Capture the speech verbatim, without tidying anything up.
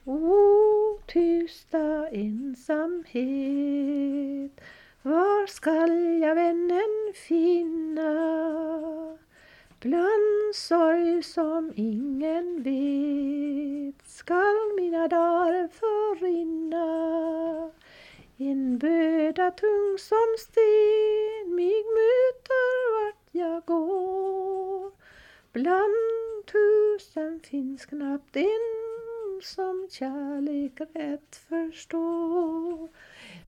O tysta ensamhet, var skall jag vännen finna? Bland sorg som ingen vet skall mina dagar förrinna. En böda tung som sten mig möter vart jag går. Bland tusen finns knappt en som kärlek rätt förstår.